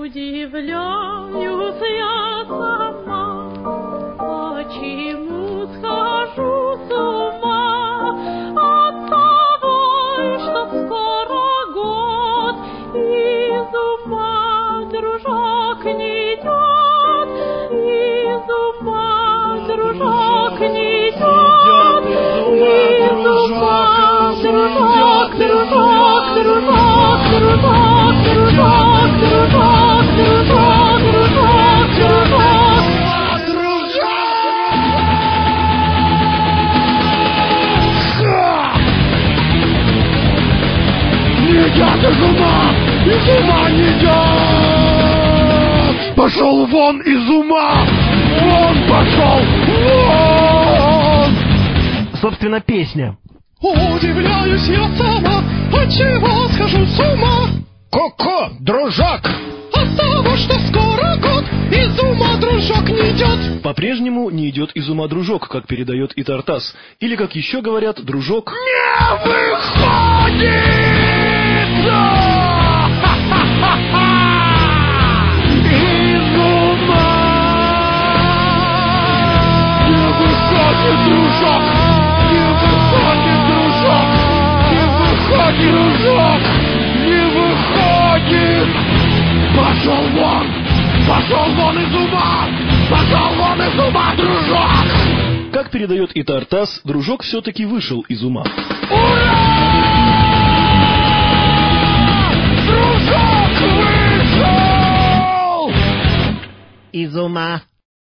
Удивляюсь я сама, почему схожу с ума от того, что скоро год, из ума дружок не идет, из ума дружок не идет, из ума дружок, дружок, дружок, дружок, дружок, дружок, дружок, дружок, дружок. Не идет из ума не идет! Пошел вон из ума! Вон пошел! Вон! Собственно, песня. Удивляюсь я сама, отчего схожу с ума? Ко-ко, дружок! От того, что скоро год, из ума дружок не идет. По-прежнему не идет из ума дружок, как передает и Тартас. Или, как еще говорят, дружок не выходит! Из ума! Не выходит дружок! Не выходит дружок! Не выходит дружок! Не выходит! Пошел вон! Пошел вон из ума! Пошел вон из ума, дружок! Как передает и Тартас, дружок все-таки вышел из ума. Ура! Дружок вышел! Из ума.